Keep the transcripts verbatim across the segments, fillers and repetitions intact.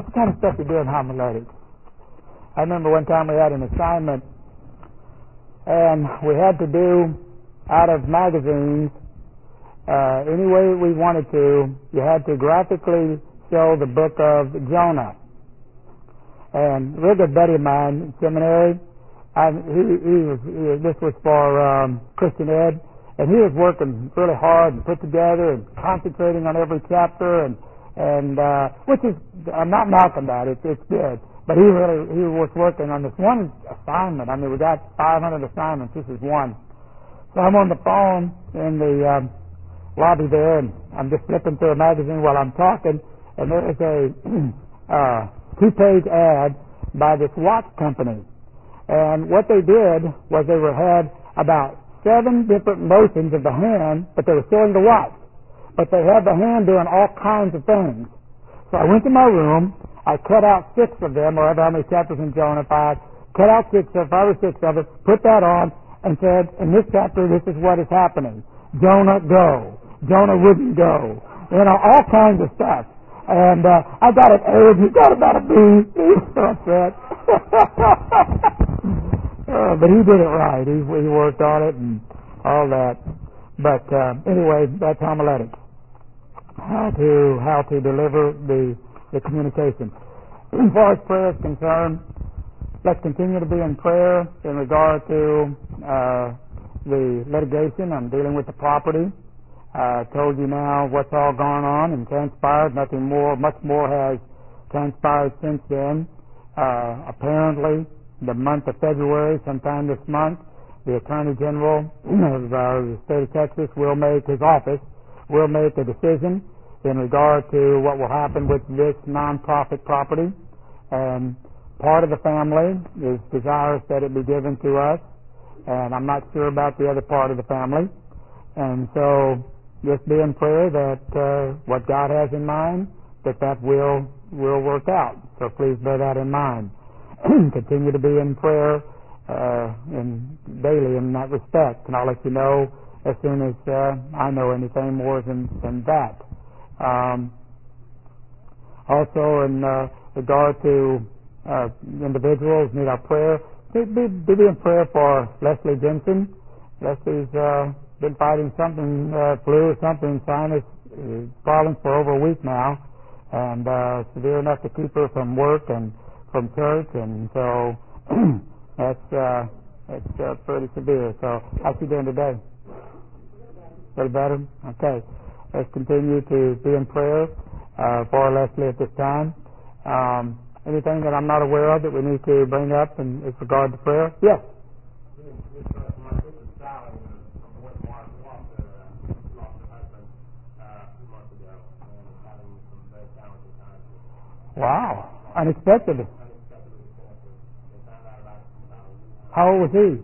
the kind of stuff you do in homiletics. I remember one time we had an assignment, and we had to do out of magazines uh, any way we wanted to. You had to graphically show the book of Jonah. And a real good buddy of mine in seminary, I, he, he was, he, this was for um, Christian Ed, and he was working really hard and put together and concentrating on every chapter, and and uh, which is, I'm not knocking that, it's it's good, but he really he was working on this one assignment. I mean, we got five hundred assignments. This is one. So I'm on the phone in the um, lobby there, and I'm just flipping through a magazine while I'm talking, and there is a uh, two-page ad by this watch company. And what they did was they were had about seven different motions of the hand, but they were showing the watch. But they had the hand doing all kinds of things. So I went to my room, I cut out six of them, or how many chapters in Jonah, five, cut out six or five or six of it, put that on, and said, in this chapter, this is what is happening. Jonah, go. Jonah wouldn't go. You know, all kinds of stuff. And uh, I got an A, and he got about a B. He was so upset. uh, but he did it right. He, he worked on it and all that. But uh, anyway, that's homiletics. How to how to deliver the the communication. As far as prayer is concerned, let's continue to be in prayer in regard to uh, the litigation. I'm dealing with the property. I uh, told you now what's all gone on and transpired. Nothing more, much more has transpired since then. Uh, apparently, the month of February, sometime this month, the Attorney General of uh, the state of Texas will make, his office will make a decision in regard to what will happen with this nonprofit property. And part of the family is desirous that it be given to us, and I'm not sure about the other part of the family. And so just be in prayer that uh, what God has in mind, that that will will work out. So please bear that in mind. Continue to be in prayer uh, in daily in that respect, and I'll let you know as soon as uh, I know anything more than, than that. Um, also, in uh, regard to uh, individuals need our prayer, be, be, be in prayer for Leslie Jensen. Leslie's uh, been fighting something, uh, flu or something, sinus uh, problems for over a week now, and uh, severe enough to keep her from work and from church, and so that's uh, that's uh, pretty severe. So how's she doing today? A little better? Okay. Let's continue to be in prayer uh, for Leslie at this time. Um, anything that I'm not aware of that we need to bring up in, in regard to prayer? Yes. Wow. Unexpected. How old was he?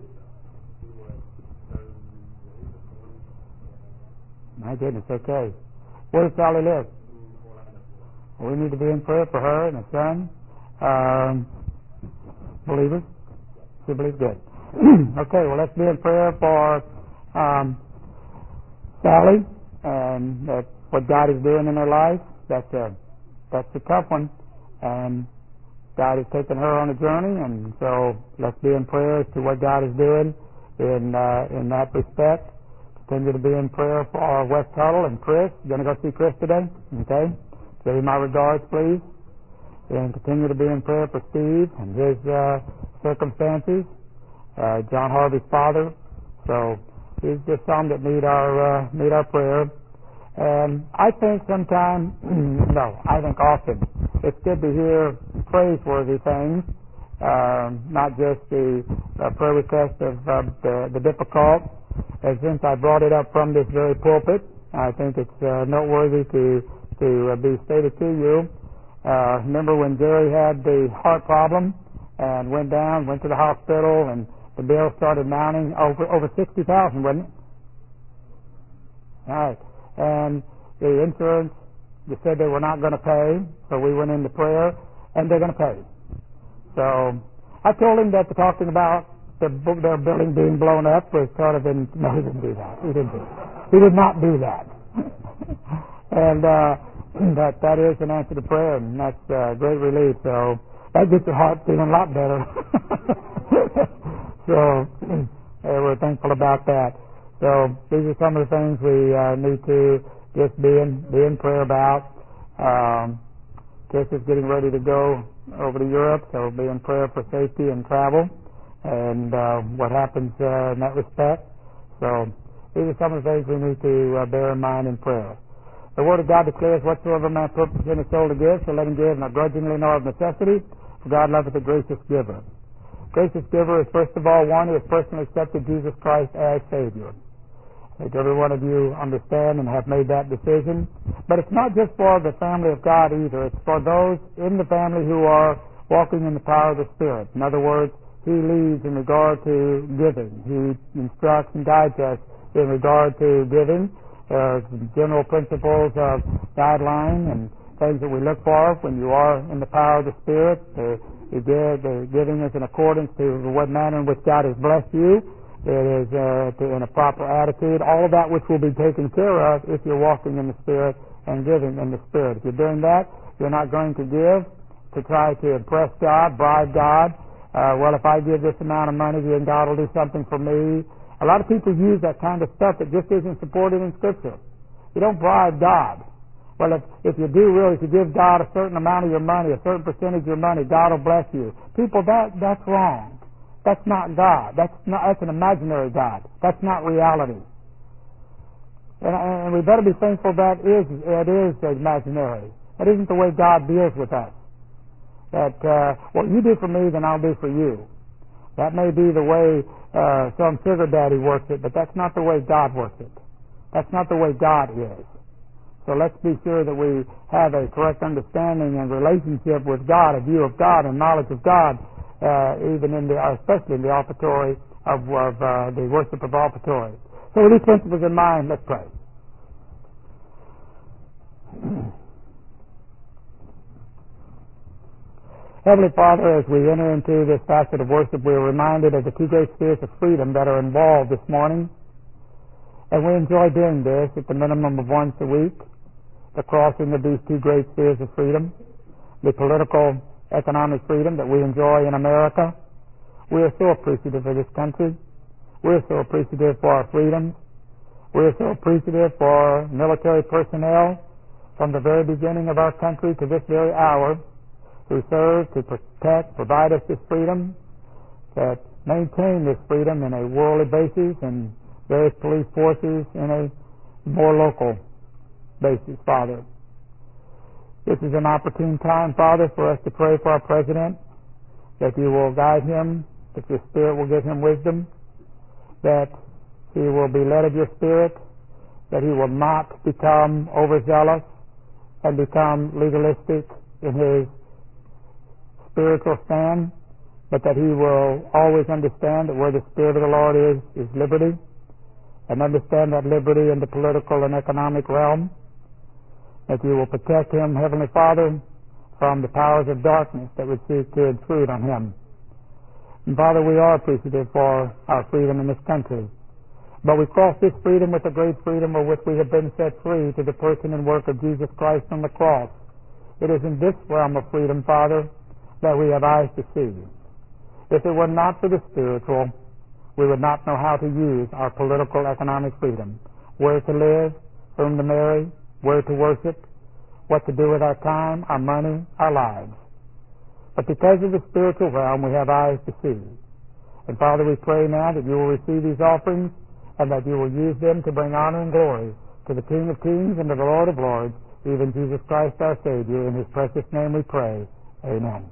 My goodness, okay. Where does Sally live? We need to be in prayer for her and her son. Um, believers? She believes good. Okay, well, let's be in prayer for um, Sally and uh, what God is doing in her life. That's a, that's a tough one. And God has taken her on a journey, and so let's be in prayer as to what God is doing in uh, in that respect. Continue to be in prayer for West Tuttle and Chris. You're going to go see Chris today? Okay. Give him my regards, please. And continue to be in prayer for Steve and his uh, circumstances. Uh, John Harvey's father. So these just some that need our uh, need our prayer. And I think sometimes, no, I think often, it's good to hear praiseworthy things, um, not just the uh, prayer request of uh, the, the difficult. And since I brought it up from this very pulpit, I think it's uh, noteworthy to to uh, be stated to you. Uh, remember when Jerry had the heart problem and went down, went to the hospital, and the bill started mounting over over sixty thousand, wasn't it? All right. And the insurance, they said they were not going to pay, so we went into prayer, and they're going to pay. So I told him that the talking about the, their building being blown up was sort of in, no, he didn't do that. He didn't do that. He did not do that. and uh, that that is an answer to prayer, and that's uh, great relief. So that gets your heart feeling a lot better. So uh, we're thankful about that. So these are some of the things we uh, need to just be in be in prayer about. Um, Kiss is getting ready to go over to Europe, so be in prayer for safety and travel, and uh, what happens uh, in that respect. So these are some of the things we need to uh, bear in mind in prayer. The Word of God declares, whatsoever man purposes in his soul to give, so let him give, not grudgingly nor of necessity, for God loveth a gracious giver. Gracious giver is, first of all, one who has personally accepted Jesus Christ as Savior. I think every one of you understand and have made that decision. But it's not just for the family of God either. It's for those in the family who are walking in the power of the Spirit. In other words, He leads in regard to giving. He instructs and guides us in regard to giving. Uh, general principles of guideline and things that we look for when you are in the power of the Spirit. The, the, the giving is in accordance to what manner in which God has blessed you. It is uh, to, in a proper attitude. All of that which will be taken care of if you're walking in the Spirit and giving in the Spirit. If you're doing that, you're not going to give to try to impress God, bribe God. Uh, well, if I give this amount of money, then God will do something for me. A lot of people use that kind of stuff that just isn't supported in Scripture. You don't bribe God. Well, if, if you do really, if you give God a certain amount of your money, a certain percentage of your money, God will bless you. People, that that's wrong. That's not God. That's not. That's an imaginary God. That's not reality. And, and we better be thankful that is it is imaginary. That isn't the way God deals with us. That uh, what you do for me, then I'll do for you. That may be the way uh, some sugar daddy works it, but that's not the way God works it. That's not the way God is. So let's be sure that we have a correct understanding and relationship with God, a view of God, and knowledge of God. Uh, even in the, especially in the offertory of, of uh, the worship of offertory. So with these principles in mind, let's pray. Heavenly Father, as we enter into this facet of worship, we are reminded of the two great spheres of freedom that are involved this morning. And we enjoy doing this at the minimum of once a week, the crossing of these two great spheres of freedom, the political economic freedom that we enjoy in America. We are so appreciative of this country. We are so appreciative for our freedoms. We are so appreciative for military personnel from the very beginning of our country to this very hour who serve to protect, provide us this freedom, that maintain this freedom in a worldly basis and various police forces in a more local basis, Father. This is an opportune time, Father, for us to pray for our President, that you will guide him, that your Spirit will give him wisdom, that he will be led of your Spirit, that he will not become overzealous and become legalistic in his spiritual stand, but that he will always understand that where the Spirit of the Lord is, is liberty, and understand that liberty in the political and economic realm, that you will protect him, Heavenly Father, from the powers of darkness that would seek to intrude on him. And Father, we are appreciative for our freedom in this country. But we cross this freedom with the great freedom of which we have been set free to the person and work of Jesus Christ on the cross. It is in this realm of freedom, Father, that we have eyes to see. If it were not for the spiritual, we would not know how to use our political economic freedom, where to live, whom to marry, where to worship, what to do with our time, our money, our lives. But because of the spiritual realm, we have eyes to see. And Father, we pray now that you will receive these offerings and that you will use them to bring honor and glory to the King of Kings and to the Lord of Lords, even Jesus Christ our Savior. In his precious name we pray. Amen.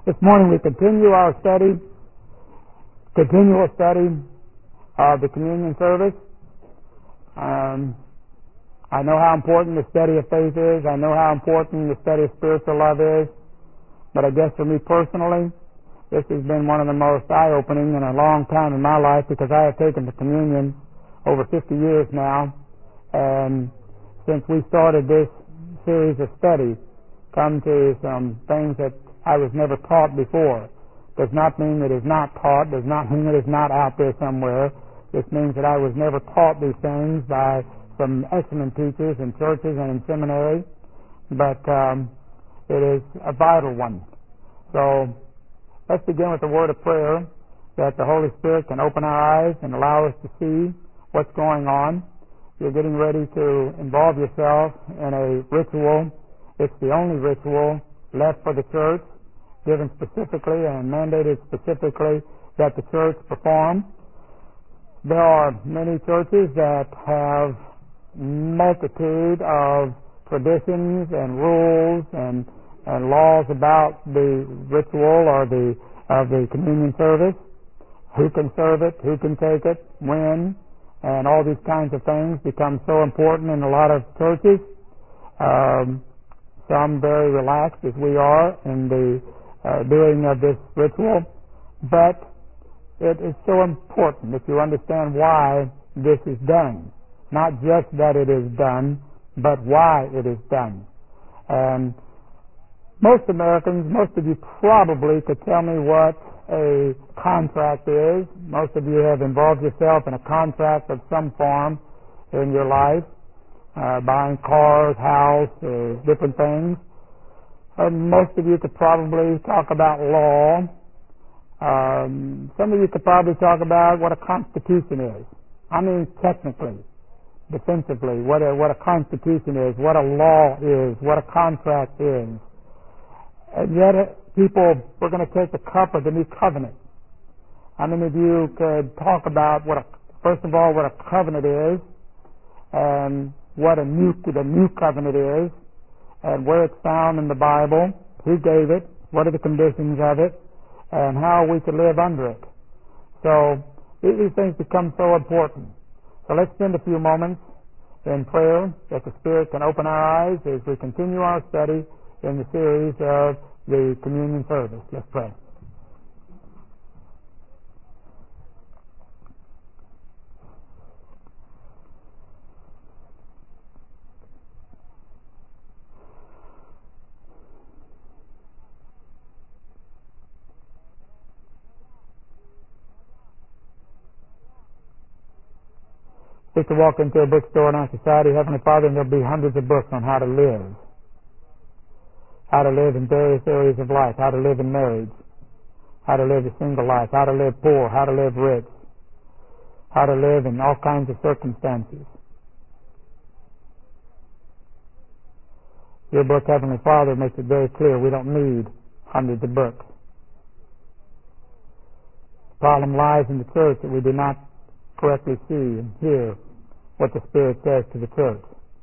This morning we continue our study, continual study of the communion service. Um, I know how important the study of faith is. I know how important the study of spiritual love is. But I guess for me personally, this has been one of the most eye-opening in a long time in my life, because I have taken the communion over fifty years now. And since we started this series of study, come to some things that I was never taught before. Does not mean it is not taught, does not mean it is not out there somewhere. This means that I was never taught these things by some excellent teachers in churches and in seminary, but um, it is a vital one. So let's begin with a word of prayer that the Holy Spirit can open our eyes and allow us to see what's going on. You're getting ready to involve yourself in a ritual. It's the only ritual left for the church, given specifically and mandated specifically that the church perform. There are many churches that have multitude of traditions and rules and, and laws about the ritual or the of the communion service. Who can serve it, who can take it, when, and all these kinds of things become so important in a lot of churches. Um, some very relaxed, as we are, in the Uh, doing of this ritual, but it is so important that you understand why this is done. Not just that it is done, but why it is done. And most Americans, most of you probably could tell me what a contract is. Most of you have involved yourself in a contract of some form in your life, uh, buying cars, house, uh, different things. Uh, most of you could probably talk about law. Um, some of you could probably talk about what a constitution is. I mean, technically, defensively, what a, what a constitution is, what a law is, what a contract is. And yet, uh, people, we're going to take the cup of the new covenant. How many of you could talk about what, a, first of all, what a covenant is, and what a new the new covenant is, and where it's found in the Bible, who gave it, what are the conditions of it, and how we can live under it. So these things become so important. So let's spend a few moments in prayer that the Spirit can open our eyes as we continue our study in the series of the communion service. Let's pray. We could walk into a bookstore in our society, Heavenly Father, and there'll be hundreds of books on how to live. How to live in various areas of life, how to live in marriage, how to live a single life, how to live poor, how to live rich, how to live in all kinds of circumstances. Your book, Heavenly Father, makes it very clear we don't need hundreds of books. The problem lies in the church that we do not correctly see and hear what the Spirit says to the church.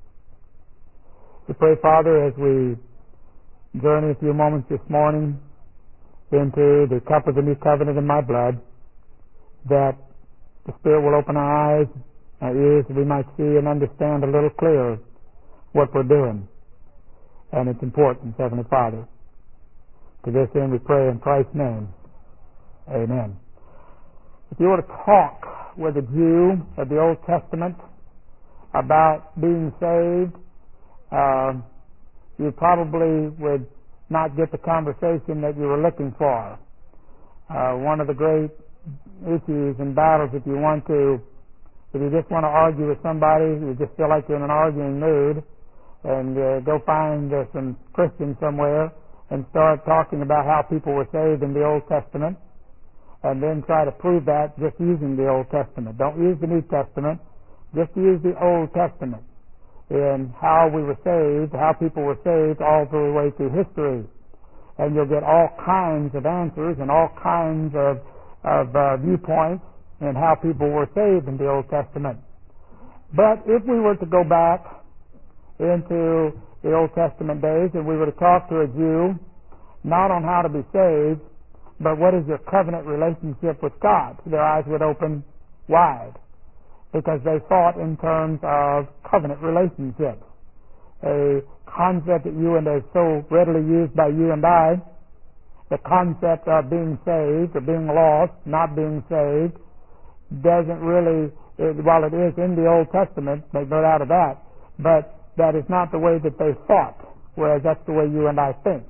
We pray, Father, as we journey a few moments this morning into the cup of the new covenant in my blood, that the Spirit will open our eyes, our ears, that we might see and understand a little clearer what we're doing and its importance, Heavenly Father. To this end we pray in Christ's name. Amen. If you were to talk with a Jew of the Old Testament about being saved, uh, you probably would not get the conversation that you were looking for. Uh, one of the great issues and battles, if you want to, if you just want to argue with somebody, you just feel like you're in an arguing mood, and uh, go find uh, some Christians somewhere and start talking about how people were saved in the Old Testament, and then try to prove that just using the Old Testament. Don't use the New Testament. Just use the Old Testament in how we were saved, how people were saved all the way through history. And you'll get all kinds of answers and all kinds of, of uh, viewpoints in how people were saved in the Old Testament. But if we were to go back into the Old Testament days and we were to talk to a Jew not on how to be saved, but what is your covenant relationship with God? Their eyes would open wide because they thought in terms of covenant relationships. A concept that you and is so readily used by you and I, the concept of being saved or being lost, not being saved, doesn't really, it, while it is in the Old Testament, make no doubt of that, but that is not the way that they thought, whereas that's the way you and I think.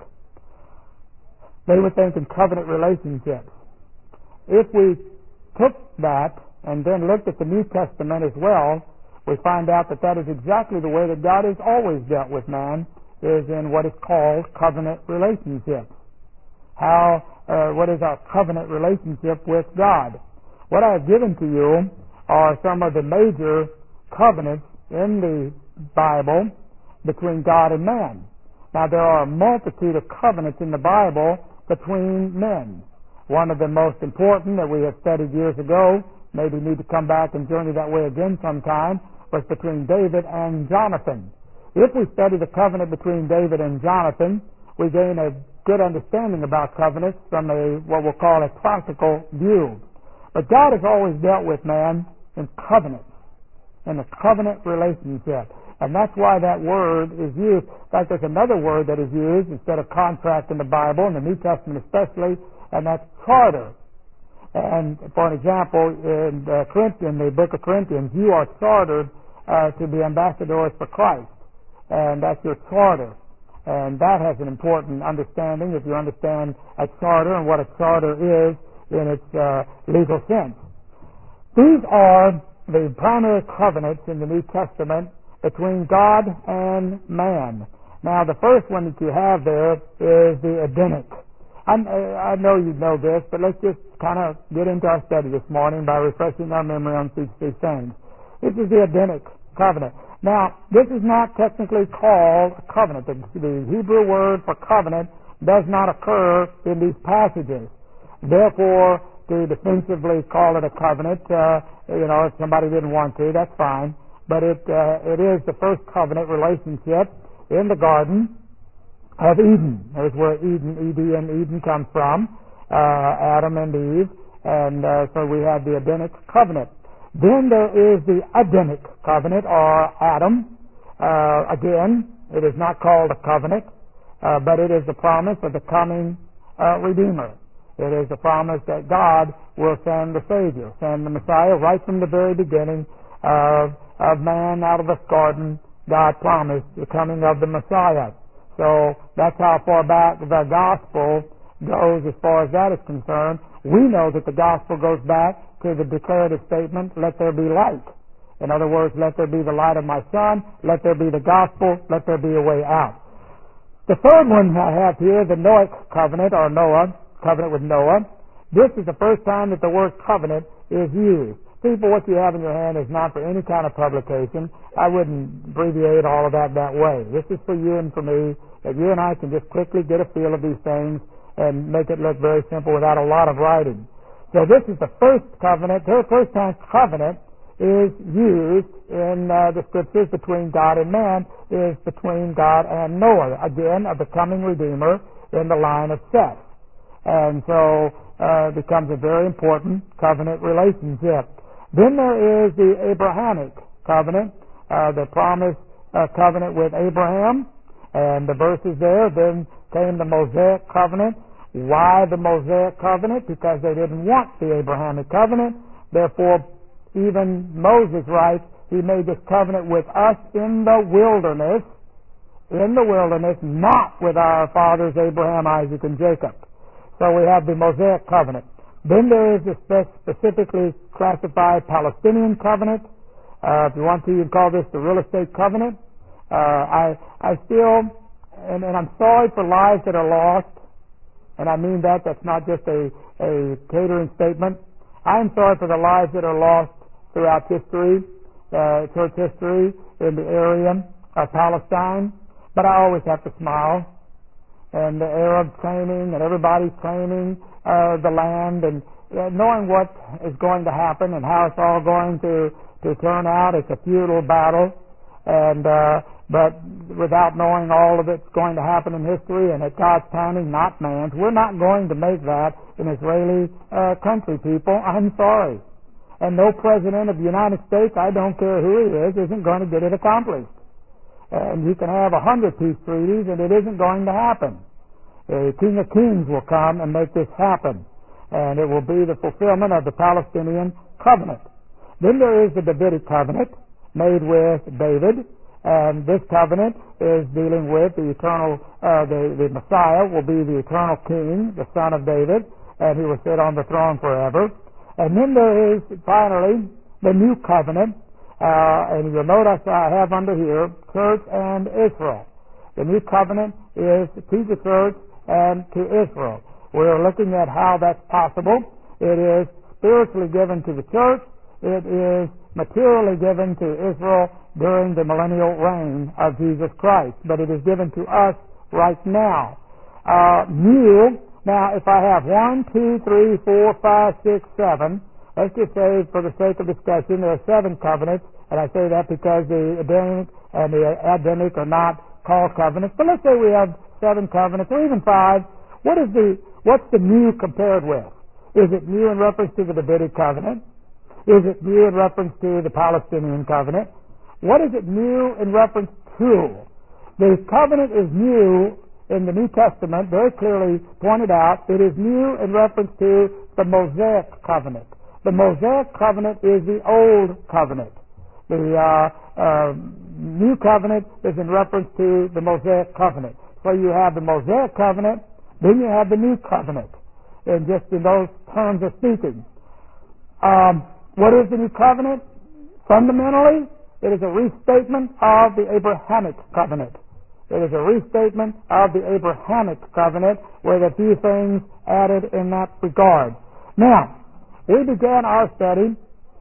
They would think in covenant relationships. If we took that and then looked at the New Testament as well, we find out that that is exactly the way that God has always dealt with man, is in what is called covenant relationships. How, uh, what is our covenant relationship with God? What I have given to you are some of the major covenants in the Bible between God and man. Now, there are a multitude of covenants in the Bible between men. One of the most important that we have studied years ago, maybe need to come back and journey that way again sometime, was between David and Jonathan. If we study the covenant between David and Jonathan, we gain a good understanding about covenants from a what we'll call a practical view. But God has always dealt with man in covenants, in a covenant relationship. And that's why that word is used. In fact, there's another word that is used instead of contract in the Bible, in the New Testament especially, and that's charter. And for an example, in the Corinthians, the book of Corinthians, you are chartered uh, to be ambassadors for Christ. And that's your charter. And that has an important understanding if you understand a charter and what a charter is in its uh, legal sense. These are the primary covenants in the New Testament between God and man. Now, the first one that you have there is the Edenic. I'm, I know you know this, but let's just kind of get into our study this morning by refreshing our memory on these things. This is the Edenic covenant. Now, this is not technically called a covenant. The, the Hebrew word for covenant does not occur in these passages. Therefore, to defensively call it a covenant, uh, you know, if somebody didn't want to, that's fine. But it uh, it is the first covenant relationship in the Garden of Eden. There's where Eden, E D N, Eden comes from, uh, Adam and Eve, and uh, so we have the Edenic covenant. Then there is the Adamic covenant, or Adam. Uh, again, it is not called a covenant, uh, but it is the promise of the coming uh, Redeemer. It is the promise that God will send the Savior, send the Messiah. Right from the very beginning of, of man out of the garden, God promised the coming of the Messiah. So that's how far back the gospel goes as far as that is concerned. We know that the gospel goes back to the declarative statement, let there be light. In other words, let there be the light of my Son, let there be the gospel, let there be a way out. The third one I have here, the Noahic covenant, or Noah, covenant with Noah. This is the first time that the word covenant is used. People, what you have in your hand is not for any kind of publication. I wouldn't abbreviate all of that that way. This is for you and for me, that you and I can just quickly get a feel of these things and make it look very simple without a lot of writing. So this is the first covenant. The first time covenant is used in uh, the scriptures between God and man is between God and Noah, again, of the coming Redeemer in the line of Seth. And so uh, it becomes a very important covenant relationship. Then there is the Abrahamic covenant, uh, the promised uh, covenant with Abraham, and the verses there. Then came the Mosaic covenant. Why the Mosaic covenant? Because they didn't want the Abrahamic covenant. Therefore, even Moses writes, he made this covenant with us in the wilderness, in the wilderness, not with our fathers Abraham, Isaac, and Jacob. So we have the Mosaic covenant. Then there is the specifically classified Palestinian covenant. Uh, if you want to, you can call this the real estate covenant. Uh, I I still, and, and I'm sorry for lives that are lost, and I mean that. That's not just a, a catering statement. I am sorry for the lives that are lost throughout history, uh, church history in the area of Palestine. But I always have to smile. And the Arabs claiming, and everybody's claiming uh, the land, and uh, knowing what is going to happen and how it's all going to, to turn out. It's a futile battle. and uh, but without knowing all of it's going to happen in history and at God's timing, not man's, we're not going to make that an Israeli uh, country, people. I'm sorry. And no president of the United States, I don't care who he is, isn't going to get it accomplished. And you can have a hundred peace treaties, and it isn't going to happen. The King of Kings will come and make this happen, and it will be the fulfillment of the Palestinian covenant. Then there is the Davidic covenant made with David, and this covenant is dealing with the eternal, uh, the, the Messiah will be the eternal King, the Son of David, and he will sit on the throne forever. And then there is, finally, the new covenant, uh, and you'll notice I have under here, church and Israel. The new covenant is to the church and to Israel. We're looking at how that's possible. It is spiritually given to the church. It is materially given to Israel during the millennial reign of Jesus Christ, but it is given to us right now. Uh, new, now if I have one, two, three, four, five, six, seven, let's just say for the sake of discussion there are seven covenants, and I say that because the Adamic and the Adamic are not called covenants, but let's say we have seven covenants, or even five. What is the, what's the new compared with? Is it new in reference to the Davidic covenant? Is it new in reference to the Palestinian covenant? What is it new in reference to? The covenant is new in the New Testament, very clearly pointed out. It is new in reference to the Mosaic covenant. The Mosaic covenant is the old covenant. The uh, uh, new covenant is in reference to the Mosaic covenant. So you have the Mosaic covenant, then you have the new covenant, and just in those terms of speaking. Um, what is the new covenant? Fundamentally, it is a restatement of the Abrahamic covenant. It is a restatement of the Abrahamic covenant with a few things added in that regard. Now, we began our study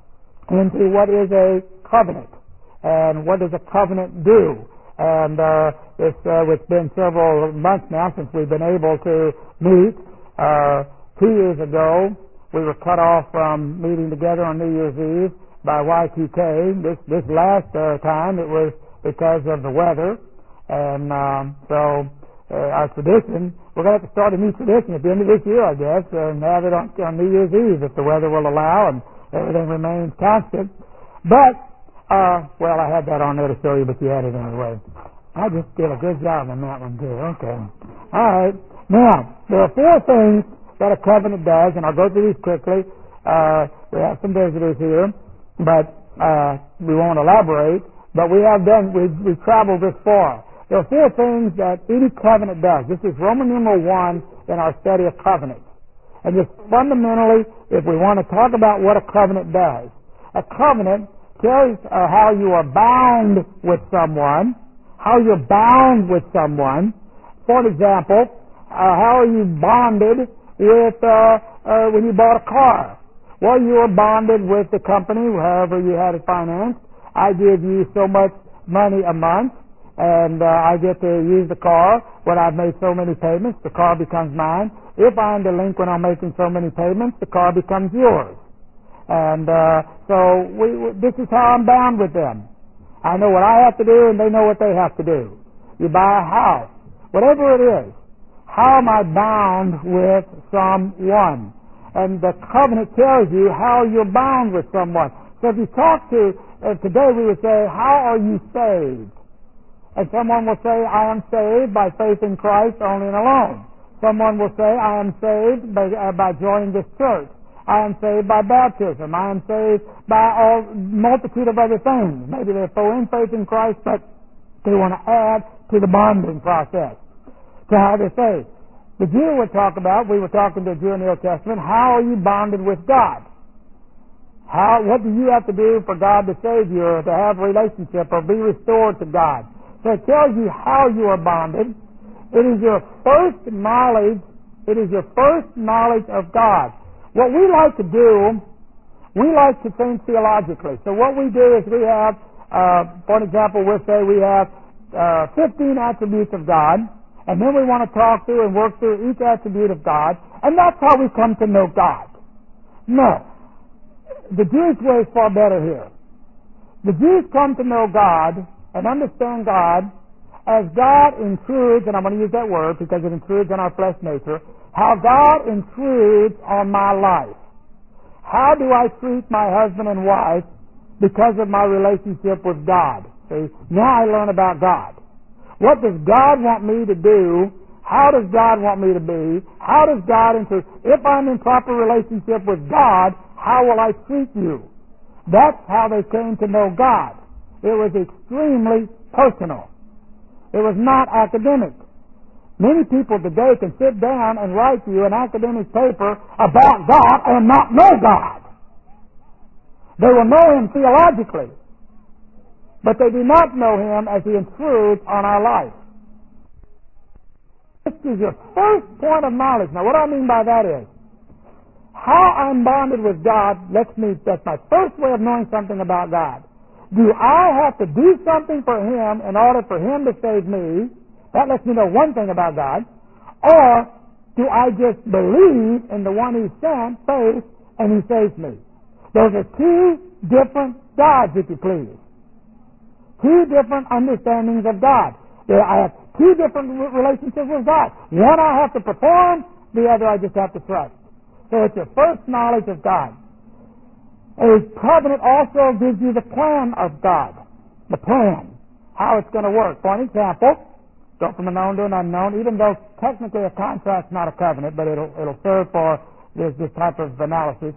into what is a covenant and what does a covenant do. And uh, this, uh, it's been several months now since we've been able to meet. Uh, two years ago, we were cut off from meeting together on New Year's Eve by Y two K. This this last uh, time it was because of the weather, and um, so uh, our tradition, we're going to have to start a new tradition at the end of this year, I guess, and have it on, on New Year's Eve if the weather will allow and everything remains constant. But uh, well, I had that on there to show you, but you had it anyway. I just did a good job on that one too. Okay, all right. Now there are four things that a covenant does, and I'll go through these quickly. Uh, we have some visitors here, but uh, we won't elaborate. But we have done, we've, we've traveled this far. There are four things that any covenant does. This is Roman numeral one in our study of covenants. And just fundamentally, if we want to talk about what a covenant does, a covenant tells uh, how you are bound with someone, how you're bound with someone. For example, uh, how are you bonded with uh, uh, when you bought a car? Well, you were bonded with the company, however you had it financed. I give you so much money a month, and uh, I get to use the car. When I've made so many payments, the car becomes mine. If I'm delinquent on making so many payments, the car becomes yours. And uh, so we, we, this is how I'm bound with them. I know what I have to do, and they know what they have to do. You buy a house, whatever it is. How am I bound with someone? And the covenant tells you how you're bound with someone. So if you talk to, uh, today we would say, how are you saved? And someone will say, I am saved by faith in Christ only and alone. Someone will say, I am saved by, uh, by joining this church. I am saved by baptism. I am saved by a multitude of other things. Maybe they're full in faith in Christ, but they want to add to the bonding process. To how they say. The Jew would talk about, we were talking to a Jew in the Old Testament, how are you bonded with God? How, what do you have to do for God to save you or to have a relationship or be restored to God? So it tells you how you are bonded. It is your first knowledge, it is your first knowledge of God. What we like to do, we like to think theologically. So what we do is we have, uh, for example, we'll say we have uh, fifteen attributes of God, and then we want to talk through and work through each attribute of God, and that's how we come to know God. No. The Jewish way is far better here. The Jews come to know God and understand God as God intrudes, and I'm going to use that word because it intrudes on our flesh nature, how God intrudes on my life. How do I treat my husband and wife because of my relationship with God? See, now I learn about God. What does God want me to do? How does God want me to be? How does God intrude? If I'm in proper relationship with God, how will I treat you? That's how they came to know God. It was extremely personal. It was not academic. Many people today can sit down and write you an academic paper about God and not know God. They will know Him theologically, but they do not know Him as He intrudes on our life. This is your first point of knowledge. Now, what I mean by that is, how I'm bonded with God lets me, that's my first way of knowing something about God. Do I have to do something for Him in order for Him to save me? That lets me know one thing about God. Or do I just believe in the one He sent, faith, and He saves me? Those are two different gods, if you please. Two different understandings of God. There, I have two different relationships with God. One I have to perform, the other I just have to trust. So it's your first knowledge of God. A covenant also gives you the plan of God. The plan. How it's going to work. For an example, go from a known to an unknown, even though technically a contract's not a covenant, but it'll, it'll serve for this, this type of analysis.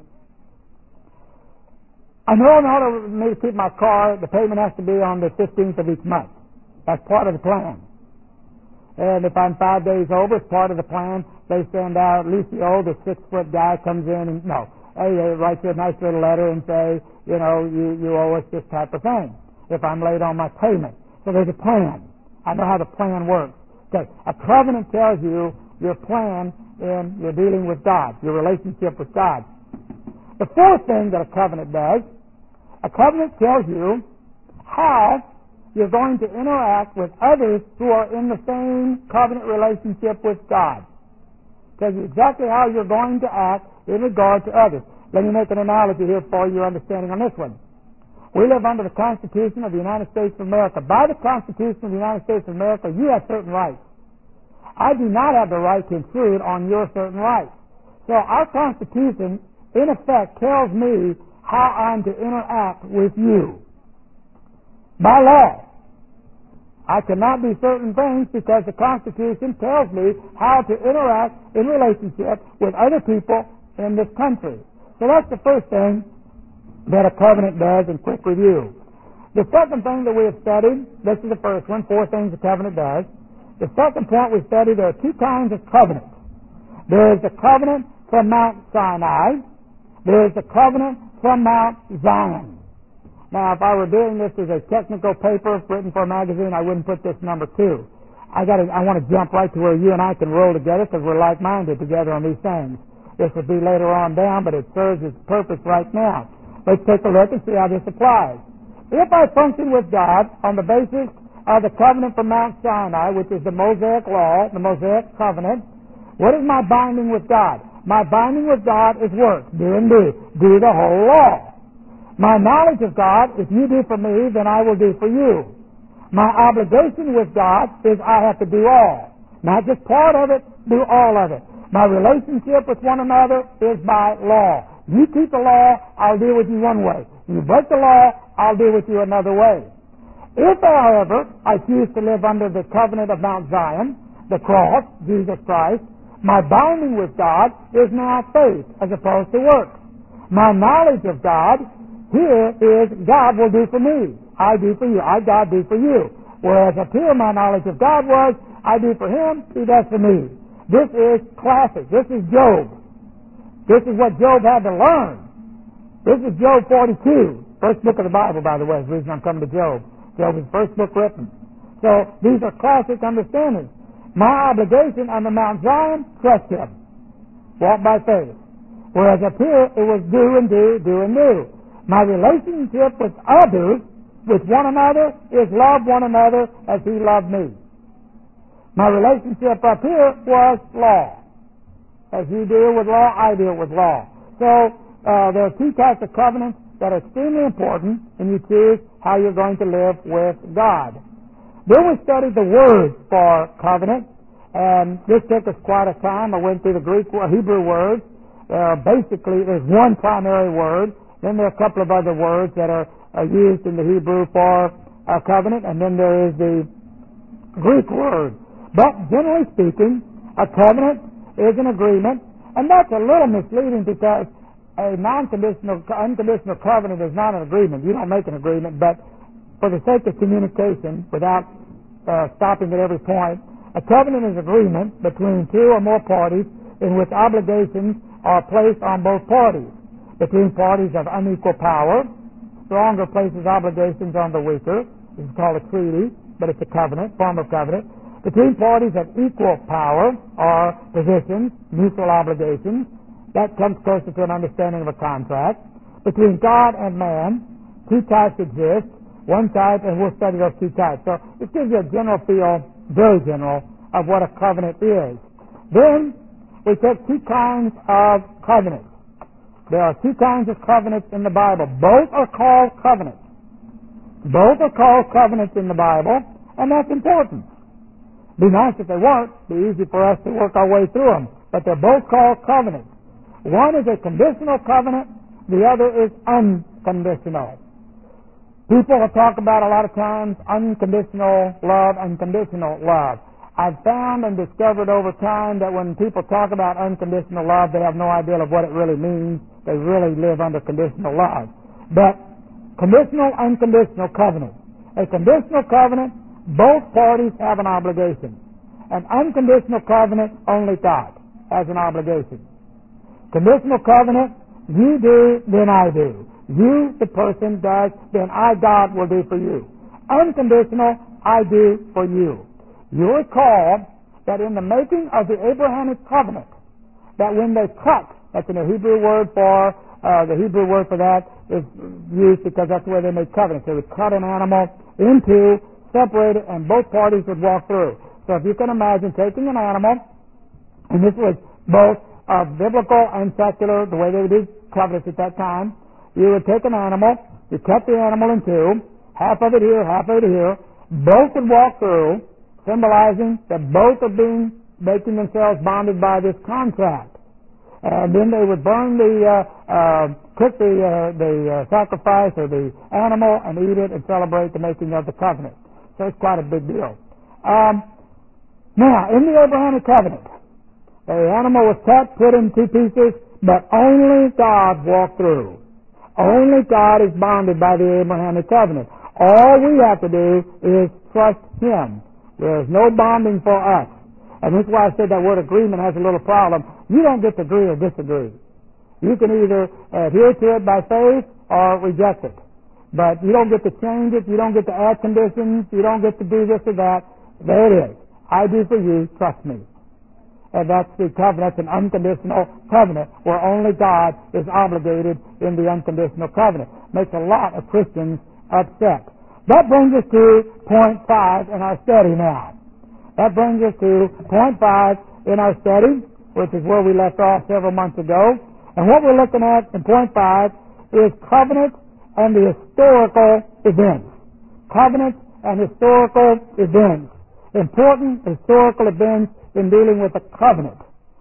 I know in order for me to keep my car, the payment has to be on the fifteenth of each month. That's part of the plan. And if I'm five days over, it's part of the plan. They send out, Lucio, the six-foot guy, comes in and, no, hey, they write you a nice little letter and say, you know, you, you owe us this type of thing if I'm late on my payment. So there's a plan. I know how the plan works. Okay, a covenant tells you your plan in your dealing with God, your relationship with God. The fourth thing that a covenant does, a covenant tells you how you're going to interact with others who are in the same covenant relationship with God. It tells you exactly how you're going to act in regard to others. Let me make an analogy here for your understanding on this one. We live under the Constitution of the United States of America. By the Constitution of the United States of America, you have certain rights. I do not have the right to intrude on your certain rights. So our Constitution, in effect, tells me how I'm to interact with you. By law. I cannot do certain things because the Constitution tells me how to interact in relationship with other people in this country. So that's the first thing that a covenant does in quick review. The second thing that we have studied, this is the first one, four things a covenant does. The second point we studied, there are two kinds of covenants. There is the covenant from Mount Sinai. There is the covenant from Mount Zion. Now, if I were doing this as a technical paper written for a magazine, I wouldn't put this number two. I got I want to jump right to where you and I can roll together because we're like-minded together on these things. This will be later on down, but it serves its purpose right now. Let's take a look and see how this applies. If I function with God on the basis of the covenant from Mount Sinai, which is the Mosaic law, the Mosaic covenant, what is my binding with God? My binding with God is work. Do and do. Do the whole law. My knowledge of God, if you do for me, then I will do for you. My obligation with God is I have to do all. Not just part of it, do all of it. My relationship with one another is by law. You keep the law, I'll deal with you one way. You break the law, I'll deal with you another way. If, however, I choose to live under the covenant of Mount Zion, the cross, Jesus Christ, my binding with God is now faith as opposed to works. My knowledge of God here is God will do for me. I do for you. I, God, do for you. Whereas up here my knowledge of God was, I do for Him, He does for me. This is classic. This is Job. This is what Job had to learn. This is Job forty-two. First book of the Bible, by the way, is the reason I'm coming to Job. Job is the first book written. So these are classic understandings. My obligation on the Mount Zion, trust Him. Walk by faith. Whereas up here, it was do and do, do and do. My relationship with others, with one another, is love one another as He loved me. My relationship up here was law. As you deal with law, I deal with law. So uh, there are two types of covenants that are extremely important, and you choose how you're going to live with God. Then we studied the word for covenant, and this took us quite a time. I went through the Greek, Hebrew words. Uh, basically, there's one primary word. Then there are a couple of other words that are, are used in the Hebrew for a covenant, and then there is the Greek word. But generally speaking, a covenant is an agreement, and that's a little misleading because a non-conditional, unconditional covenant is not an agreement. You don't make an agreement, but for the sake of communication, without uh, stopping at every point, a covenant is agreement between two or more parties in which obligations are placed on both parties. Between parties of unequal power, stronger places obligations on the weaker. This is called a treaty, but it's a covenant, form of covenant. Between parties of equal power or positions, mutual obligations. That comes closer to an understanding of a contract. Between God and man, two types exist. One type, and we'll study those two types. So it gives you a general feel, very general, of what a covenant is. Then we take two kinds of covenants. There are two kinds of covenants in the Bible. Both are called covenants. Both are called covenants in the Bible, and that's important. Be nice if they weren't. Be easy for us to work our way through them. But they're both called covenants. One is a conditional covenant. The other is unconditional. People will talk about a lot of times unconditional love, unconditional love. I've found and discovered over time that when people talk about unconditional love, they have no idea of what it really means. They really live under conditional love. But conditional, unconditional covenant. A conditional covenant, both parties have an obligation. An unconditional covenant, only God has an obligation. Conditional covenant, you do, then I do. You, the person, does, then I, God, will do for you. Unconditional, I do for you. You recall that in the making of the Abrahamic covenant, that when they cut, that's in the Hebrew word for, uh, the Hebrew word for that is used because that's the way they made covenants. They would cut an animal into, separate it, and both parties would walk through. So if you can imagine taking an animal, and this was both uh, biblical and secular, the way they would do covenants at that time, you would take an animal, you cut the animal in two, half of it here, half of it here, both would walk through, symbolizing that both are being, making themselves bonded by this contract. And then they would burn the, uh, uh, cook the, uh, the uh, sacrifice or the animal and eat it and celebrate the making of the covenant. So it's quite a big deal. Um, now, in the Abrahamic covenant, the animal was cut, put in two pieces, but only God walked through. Only God is bonded by the Abrahamic covenant. All we have to do is trust Him. There is no bonding for us. And that's why I said that word agreement has a little problem. You don't get to agree or disagree. You can either adhere to it by faith or reject it. But you don't get to change it. You don't get to add conditions. You don't get to do this or that. There it is. I do for you. Trust me. And that's the covenant. That's an unconditional covenant where only God is obligated in the unconditional covenant. Makes a lot of Christians upset. That brings us to point five in our study now. That brings us to point five in our study, which is where we left off several months ago. And what we're looking at in point five is covenant and the historical events. Covenant and historical events. Important historical events in dealing with a covenant.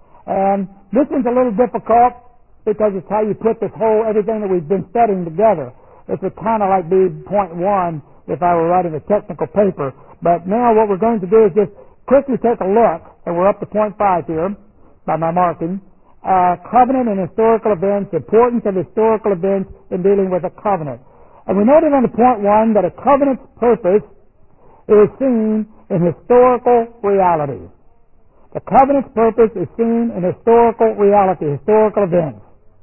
And this one's a little difficult because it's how you put this whole, everything that we've been studying together. It would kind of like be point one if I were writing a technical paper. But now what we're going to do is just quickly take a look, and we're up to point five here by my marking. Uh, covenant and historical events, importance of historical events in dealing with a covenant. And we noted under point one that a covenant's purpose is seen in historical reality. The covenant's purpose is seen in historical reality, historical events.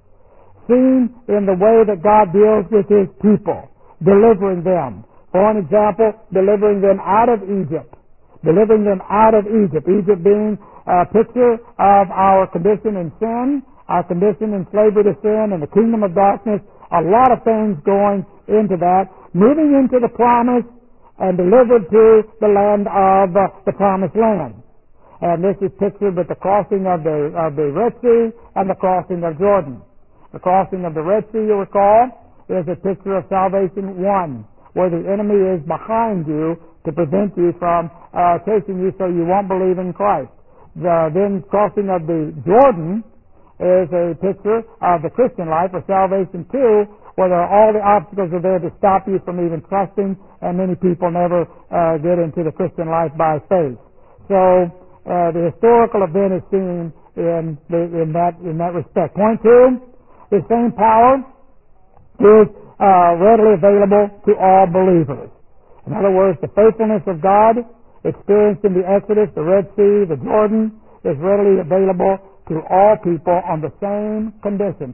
Seen in the way that God deals with His people, delivering them. For an example, delivering them out of Egypt. Delivering them out of Egypt. Egypt being a picture of our condition in sin, our condition in slavery to sin and the kingdom of darkness. A lot of things going into that. Moving into the promise and delivered to the land of uh, the promised land. And this is pictured with the crossing of the of the Red Sea and the crossing of Jordan. The crossing of the Red Sea, you recall, is a picture of salvation one. where the enemy is behind you to prevent you from uh, chasing you so you won't believe in Christ. The then crossing of the Jordan is a picture of the Christian life, or salvation too, where there are all the obstacles are there to stop you from even trusting, and many people never uh, get into the Christian life by faith. So uh, the historical event is seen in the, in that in that respect. Point two, the same power is uh, readily available to all believers. In other words, the faithfulness of God experienced in the Exodus, the Red Sea, the Jordan, is readily available to all people on the same condition.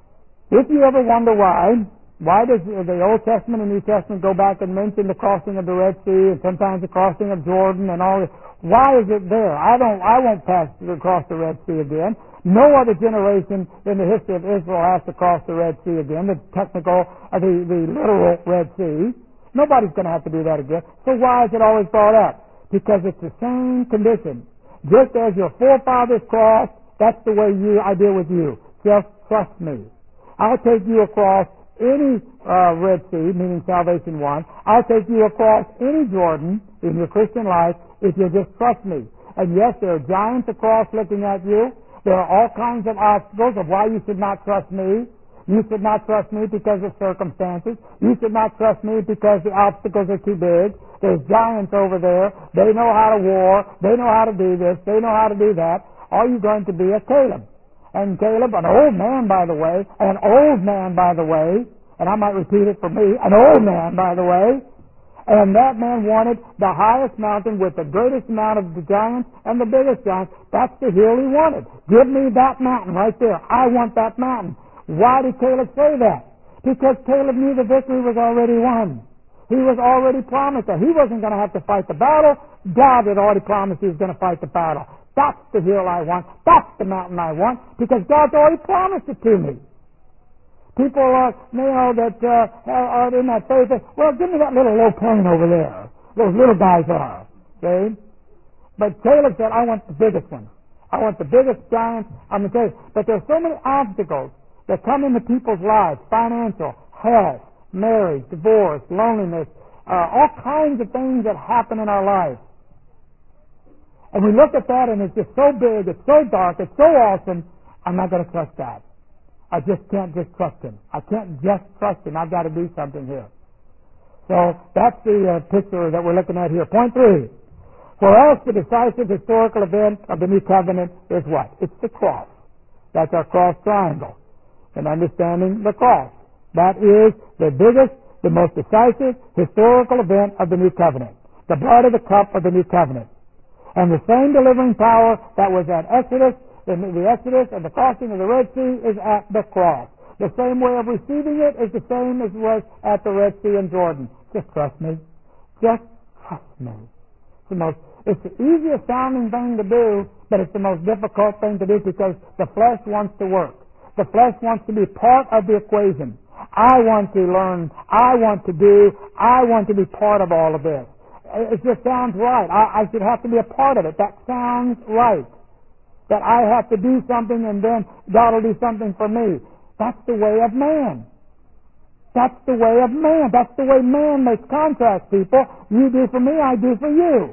If you ever wonder why, why does the Old Testament and New Testament go back and mention the crossing of the Red Sea and sometimes the crossing of Jordan and all this? Why is it there? I don't. I won't pass across the Red Sea again. No other generation in the history of Israel has to cross the Red Sea again, the technical, uh, the, the literal Red Sea. Nobody's going to have to do that again. So why is it always brought up? Because it's the same condition. Just as your forefathers crossed, that's the way you I deal with you. Just trust me. I'll take you across any uh, Red Sea, meaning salvation one. I'll take you across any Jordan in your Christian life if you just trust me. And yes, there are giants across looking at you. There are all kinds of obstacles of why you should not trust me. You should not trust me because of circumstances. You should not trust me because the obstacles are too big. There's giants over there. They know how to war. They know how to do this. They know how to do that. Are you going to be a Caleb? And Caleb, an old man, by the way, an old man, by the way, and I might repeat it for me, an old man, by the way, and that man wanted the highest mountain with the greatest amount of the giants and the biggest giants. That's the hill he wanted. Give me that mountain right there. I want that mountain. Why did Caleb say that? Because Caleb knew the victory was already won. He was already promised that. He wasn't going to have to fight the battle. God had already promised he was going to fight the battle. That's the hill I want. That's the mountain I want, because God's already promised it to me. People are, you know, that uh, are in that faith. Well, give me that little low plain over there. Those little guys are. See? But Caleb said, I want the biggest one. I want the biggest giant. I'm going to tell you. But there's so many obstacles that come into people's lives: financial, health, marriage, divorce, loneliness, uh, all kinds of things that happen in our lives. And we look at that and it's just so big, it's so dark, it's so awesome, I'm not going to trust God. I just can't just trust Him. I can't just trust Him. I've got to do something here. So that's the uh, picture that we're looking at here. Point three. For us, the decisive historical event of the New Covenant is what? It's the cross. That's our cross triangle. And understanding the cross. That is the biggest, the most decisive historical event of the New Covenant. The blood of the cup of the New Covenant. And the same delivering power that was at Exodus, in the Exodus and the crossing of the Red Sea, is at the cross. The same way of receiving it is the same as was at the Red Sea and Jordan. Just trust me. Just trust me. It's the most, it's the easiest sounding thing to do, but it's the most difficult thing to do because the flesh wants to work. The flesh wants to be part of the equation. I want to learn. I want to do. I want to be part of all of this. It just sounds right. I, I should have to be a part of it. That sounds right. That I have to do something and then God will do something for me. That's the way of man. That's the way of man. That's the way man makes contracts, people. You do for me, I do for you.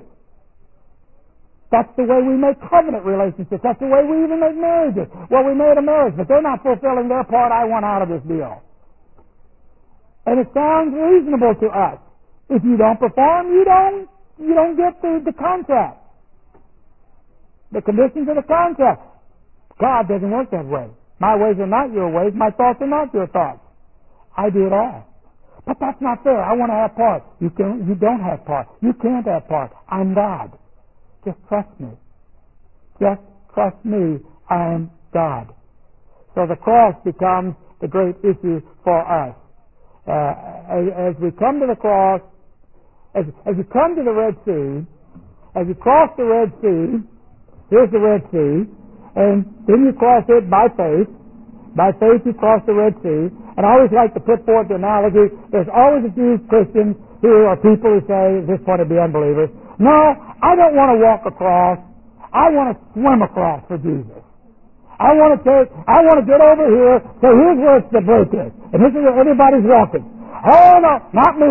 That's the way we make covenant relationships. That's the way we even make marriages. Well, we made a marriage, but they're not fulfilling their part. I want out of this deal. And it sounds reasonable to us. If you don't perform, you don't you don't get the, the contract. The conditions of the contract. God doesn't work that way. My ways are not your ways. My thoughts are not your thoughts. I do it all. But that's not fair. I want to have part. You can you don't have part. You can't have part. I'm God. Just trust me. Just trust me. I'm God. So the cross becomes the great issue for us. Uh, as, as we come to the cross, As, as you come to the Red Sea, as you cross the Red Sea, here's the Red Sea, and then you cross it by faith. By faith you cross the Red Sea. And I always like to put forth the analogy, there's always a few Christians who are people who say, at this point to be unbelievers, no, I don't want to walk across. I want to swim across for Jesus. I want to take, I want to get over here, so here's where the break is. And this is where everybody's walking. Oh no, not me.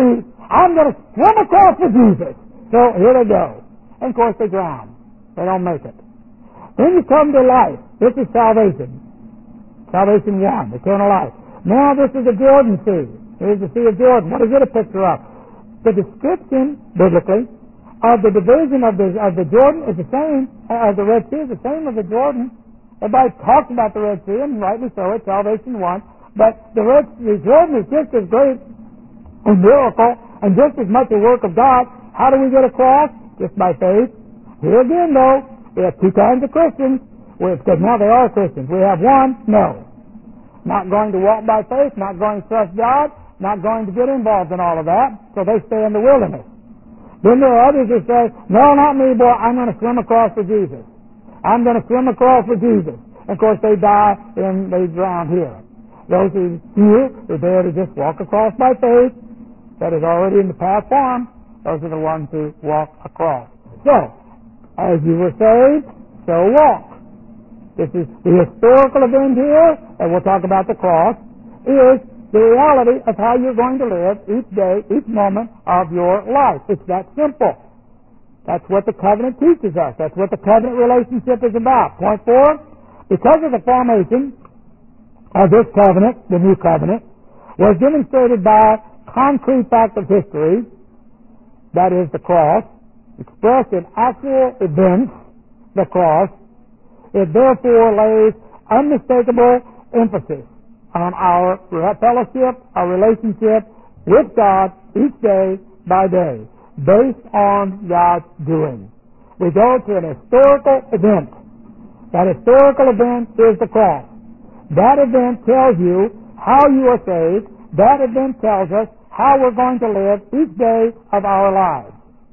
I'm going to swim across with Jesus. So here they go. And of course they drown. They don't make it. Then you come to life. This is salvation. Salvation one, eternal life. Now this is the Jordan Sea. Here's the Sea of Jordan. What is it a picture of? The description, biblically, of the division of the of the Jordan is the same, uh, of the Red Sea is the same as the Jordan. Everybody talks about the Red Sea, and rightly so, it's salvation one. But the Red Sea, Jordan is just as great a miracle and just as much a work of God. How do we get across? Just by faith. Here again, though, we have two kinds of Christians. Because now they are Christians. We have one, no. Not going to walk by faith, not going to trust God, not going to get involved in all of that, so they stay in the wilderness. Then there are others who say, no, not me, boy, I'm going to swim across with Jesus. I'm going to swim across with Jesus. And of course, they die and they drown here. Those who few are there to just walk across by faith, that is already in the path form, those are the ones who walk across. So, as you were saved, so walk. This is the historical event here, and we'll talk about the cross, is the reality of how you're going to live each day, each moment of your life. It's that simple. That's what the covenant teaches us. That's what the covenant relationship is about. Point four, because of the formation of this covenant, the new covenant, was demonstrated by concrete fact of history, that is the cross, expressed in actual events, the cross. It therefore lays unmistakable emphasis on our fellowship, our relationship with God each day by day, based on God's doing. We go to an historical event. That historical event is the cross. That event tells you how you are saved. That event tells us how we're going to live each day of our lives.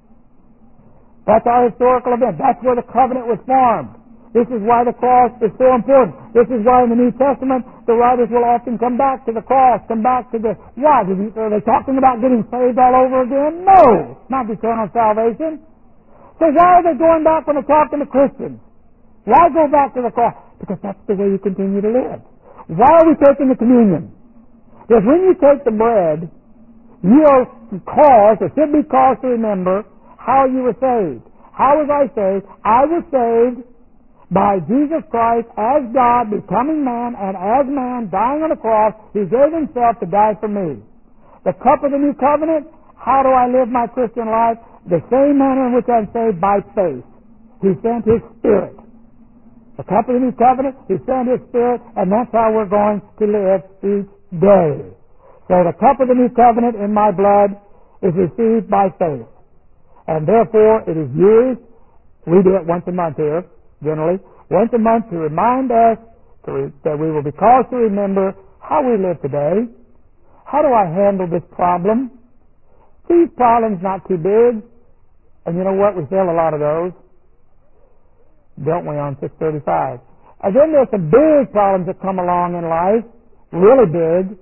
That's our historical event. That's where the covenant was formed. This is why the cross is so important. This is why in the New Testament the writers will often come back to the cross, come back to the... Why? Are they talking about getting saved all over again? No! Not eternal salvation. So why are they going back when they're talking to Christians? Why go back to the cross? Because that's the way you continue to live. Why are we taking the communion? Because when you take the bread, you are caused, or should be caused to remember how you were saved. How was I saved? I was saved by Jesus Christ as God becoming man, and as man dying on the cross, He gave Himself to die for me. The cup of the new covenant, how do I live my Christian life? The same manner in which I'm saved, by faith. He sent His Spirit. The cup of the new covenant, He sent His Spirit, and that's how we're going to live each day. So the cup of the new covenant in my blood is received by faith. And therefore it is used, we do it once a month here, generally, once a month to remind us to re- that we will be caused to remember how we live today. How do I handle this problem? These problems not too big, and you know what? We sell a lot of those, don't we, on six thirty-five. And then there's some big problems that come along in life, really big,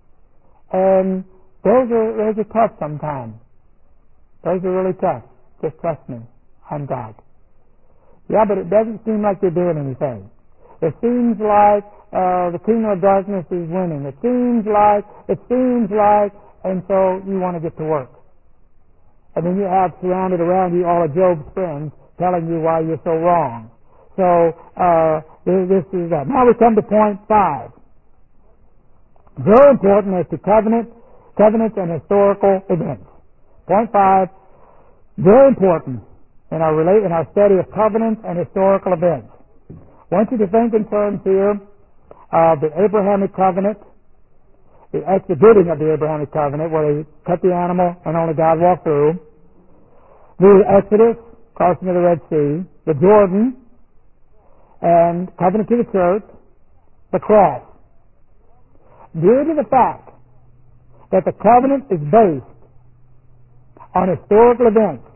and those are, those are tough sometimes. Those are really tough. Just trust me. I'm God. Yeah, but it doesn't seem like you're doing anything. It seems like uh, the kingdom of darkness is winning. It seems like, it seems like, and so you want to get to work. And then you have surrounded around you all of Job's friends telling you why you're so wrong. So uh, this is that. Now we come to point five. Very important as to covenant, covenants and historical events. Point five, very important in our relate in our study of covenants and historical events. I want you to think in terms here of the Abrahamic covenant, the executing of the Abrahamic covenant, where they cut the animal and only God walked through, the Exodus, crossing of the Red Sea, the Jordan, and covenant to the church, the cross. Due to the fact that the covenant is based on historical events,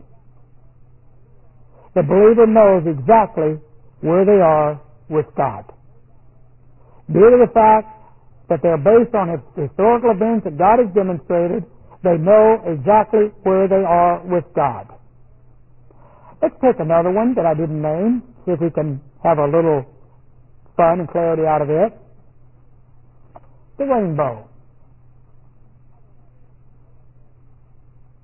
the believer knows exactly where they are with God. Due to the fact that they're based on historical events that God has demonstrated, they know exactly where they are with God. Let's take another one that I didn't name, see if we can have a little fun and clarity out of it. The rainbow.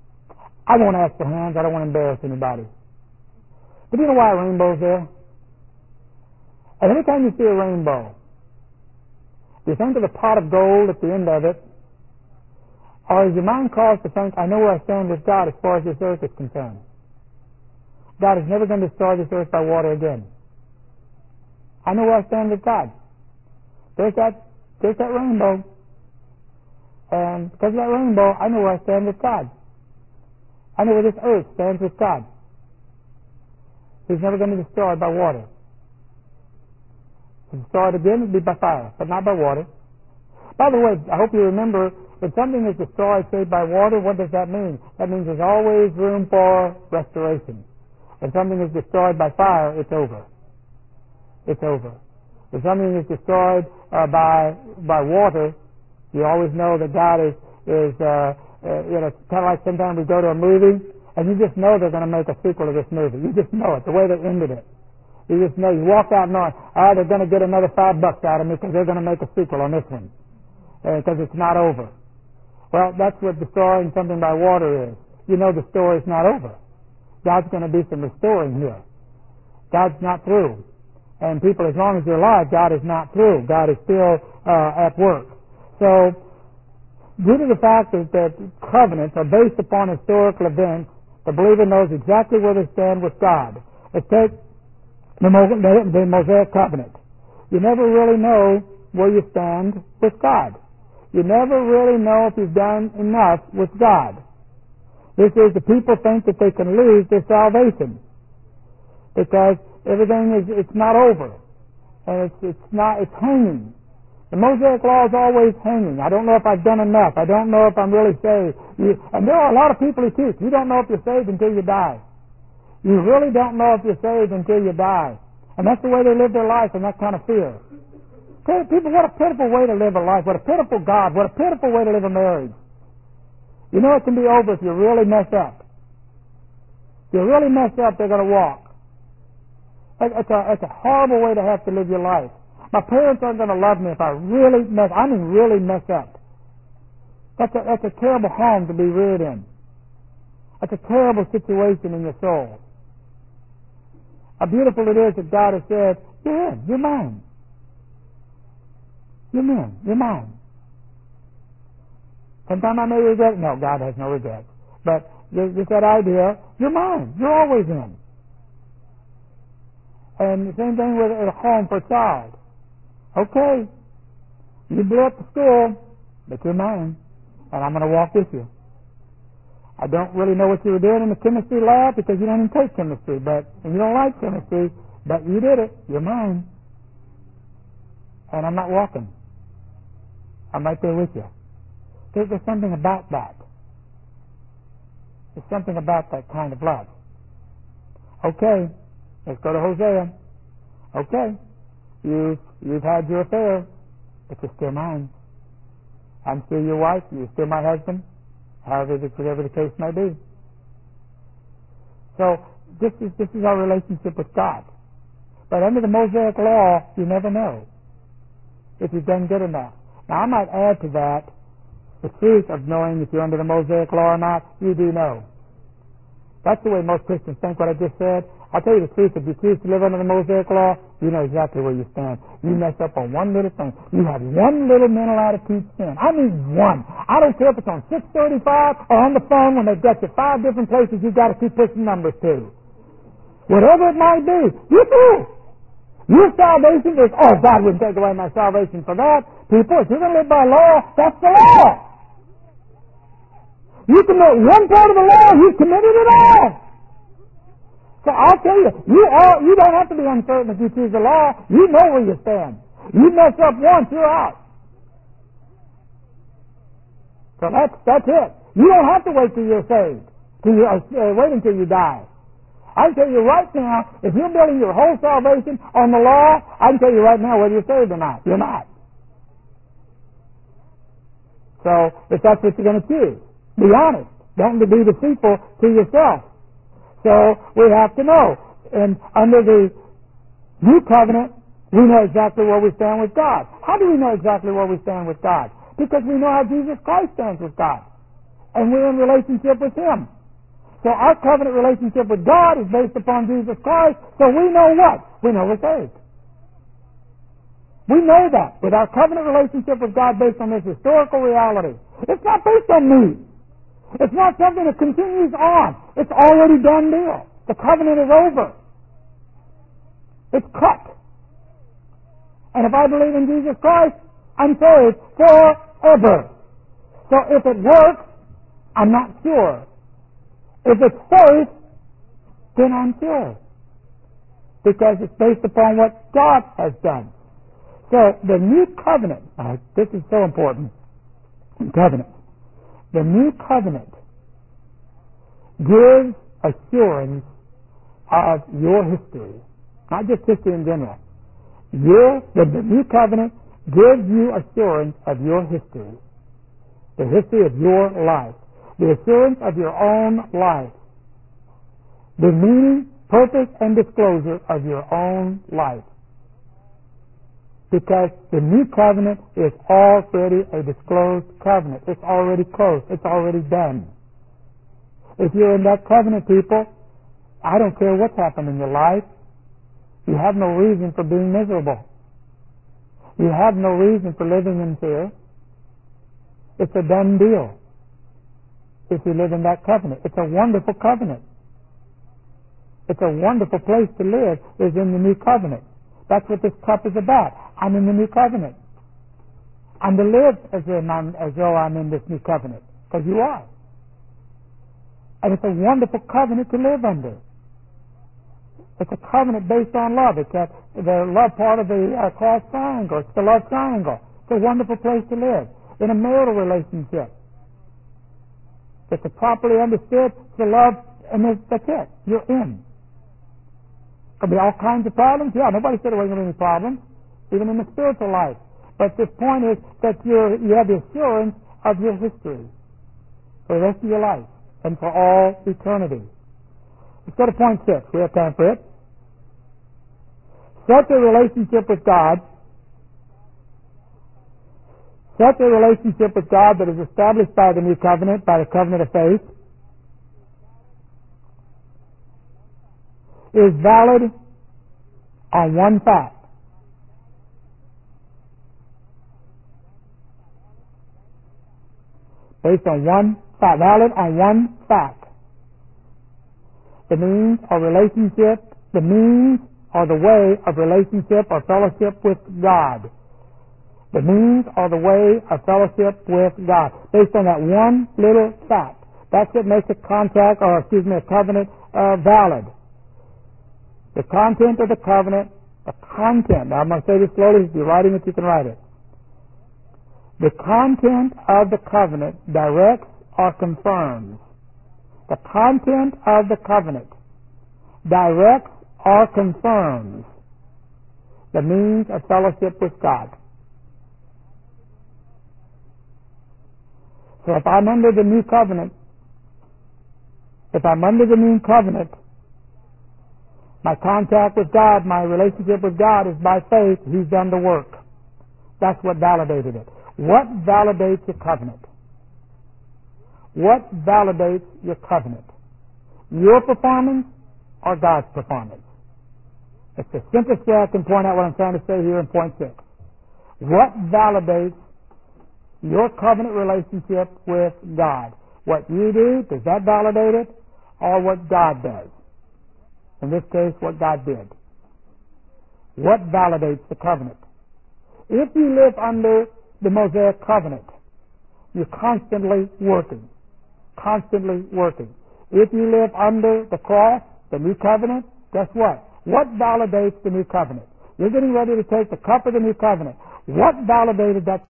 I won't ask for hands. I don't want to embarrass anybody. But you know why a rainbow's there? And every time you see a rainbow, do you think of the pot of gold at the end of it? Or is your mind caused to think, I know where I stand with God as far as this earth is concerned? God is never going to destroy this earth by water again. I know where I stand with God. There's that, there's that rainbow. And because of that rainbow, I know where I stand with God. I know where this earth stands with God. He's never going to destroy it by water. To destroy it again would be by fire, but not by water. By the way, I hope you remember, if something is destroyed, say, by water, what does that mean? That means there's always room for restoration. If something is destroyed by fire, it's over. It's over. If something is destroyed uh, by by water, you always know that God is, is uh, uh, you know, kind of like sometimes we go to a movie, and you just know they're going to make a sequel to this movie. You just know it, the way they ended it. You just know, you walk out knowing, oh, they're going to get another five bucks out of me because they're going to make a sequel on this one. Because uh, it's not over. Well, that's what destroying something by water is. You know the story's not over. God's going to do some restoring here. God's not through. And people, as long as they're alive, God is not through. God is still uh, at work. So, due to the fact that, that covenants are based upon historical events, the believer knows exactly where they stand with God. Let's take the, the Mosaic covenant. You never really know where you stand with God. You never really know if you've done enough with God. This is, the people think that they can lose their salvation because everything is, it's not over. And it's, it's not, it's hanging. The Mosaic law is always hanging. I don't know if I've done enough. I don't know if I'm really saved. You, and there are a lot of people who teach, you don't know if you're saved until you die. You really don't know if you're saved until you die. And that's the way they live their life in that kind of fear. People, what a pitiful way to live a life. What a pitiful God. What a pitiful way to live a marriage. You know it can be over if you really mess up. If you really mess up, they're going to walk. It's a, it's a horrible way to have to live your life. My parents aren't going to love me if I really mess, I mean really mess up. That's a, that's a terrible home to be reared in. That's a terrible situation in your soul. How beautiful it is that God has said, you're in, you're mine. You're in, you're mine. Sometimes I may regret it. No, God has no regrets. But just that idea, you're mine. You're always in. And the same thing with a home for a child. Okay, you blew up the school, but you're mine, and I'm going to walk with you. I don't really know what you were doing in the chemistry lab because you don't even take chemistry, but and you don't like chemistry, but you did it. You're mine, and I'm not walking. I'm right there with you. There's, there's something about that. There's something about that kind of love. Okay, let's go to Hosea. Okay. You've, you've had your affair, but you're still mine. I'm still your wife, you're still my husband, however the, whatever the case may be. So, this is, this is our relationship with God. But under the Mosaic law, you never know if you've done good enough. Now, I might add to that the truth of knowing if you're under the Mosaic law or not. You do know. That's the way most Christians think what I just said. I'll tell you the truth, if you choose to live under the Mosaic law, you know exactly where you stand. You mess up on one little thing. You have one little mental attitude sin. I mean one. I don't care if it's on six thirty-five or on the phone when they've got you five different places you've got to keep pushing numbers to. Whatever it might be, you do. Your salvation is, oh, God wouldn't take away my salvation for that. People, if you're going to live by law, that's the law. You commit one part of the law, you've committed it all. So I'll tell you, you are, you don't have to be uncertain if you choose the law. You know where you stand. You mess up once, you're out. So that's that's it. You don't have to wait till you're saved. Till you, uh, wait until you die. I can tell you right now, if you're building your whole salvation on the law, I can tell you right now whether you're saved or not. You're not. So if that's what you're going to choose, be honest. Don't be deceitful to yourself. So we have to know. And under the new covenant, we know exactly where we stand with God. How do we know exactly where we stand with God? Because we know how Jesus Christ stands with God. And we're in relationship with Him. So our covenant relationship with God is based upon Jesus Christ, so we know what? We know we're saved. We know that with our covenant relationship with God based on this historical reality. It's not based on me. It's not something that continues on. It's already done deal. The covenant is over. It's cut. And if I believe in Jesus Christ, I'm saved forever. So if it works, I'm not sure. If it's safe, then I'm sure. Because it's based upon what God has done. So the new covenant, uh, this is so important, covenant. The new covenant gives assurance of your history, not just history in general. Your, the, the new covenant gives you assurance of your history, the history of your life, the assurance of your own life, the meaning, purpose, and disclosure of your own life. Because the new covenant is already a disclosed covenant. It's already closed. It's already done. If you're in that covenant, people, I don't care what's happened in your life. You have no reason for being miserable. You have no reason for living in fear. It's a done deal if you live in that covenant. It's a wonderful covenant. It's a wonderful place to live is in the new covenant. That's what this cup is about. I'm in the new covenant. I'm to live as, in, as though I'm in this new covenant, because you are. And it's a wonderful covenant to live under. It's a covenant based on love. It's a, the love part of the uh, cross triangle. It's the love triangle. It's a wonderful place to live. In a marital relationship, it's a properly understood, it's a love, and that's it. You're in. There'll be all kinds of problems. Yeah, nobody said there wasn't going to be any problems, even in the spiritual life. But this point is that you're, you have the assurance of your history for the rest of your life and for all eternity. Let's go to point six. We have time for it. Such a relationship with God, such a relationship with God that is established by the new covenant, by the covenant of faith, is valid on one fact. Based on one fact. Valid on one fact. The means or relationship, the means or the way of relationship or fellowship with God. The means or the way of fellowship with God. Based on that one little fact. That's what makes a contract, or excuse me, a covenant uh, valid. The content of the covenant, the content, now I'm going to say this slowly, if you're writing it, you can write it. The content of the covenant directs or confirms. The content of the covenant directs or confirms the means of fellowship with God. So if I'm under the new covenant, if I'm under the new covenant, my contact with God, my relationship with God is by faith. He's done the work. That's what validated it. What validates your covenant? What validates your covenant? Your performance or God's performance? It's the simplest way I can point out what I'm trying to say here in point six. What validates your covenant relationship with God? What you do, does that validate it? Or what God does? In this case, what God did. What validates the covenant? If you live under the Mosaic covenant, you're constantly working. Constantly working. If you live under the cross, the new covenant, guess what? What validates the new covenant? You're getting ready to take the cup of the new covenant. What validated that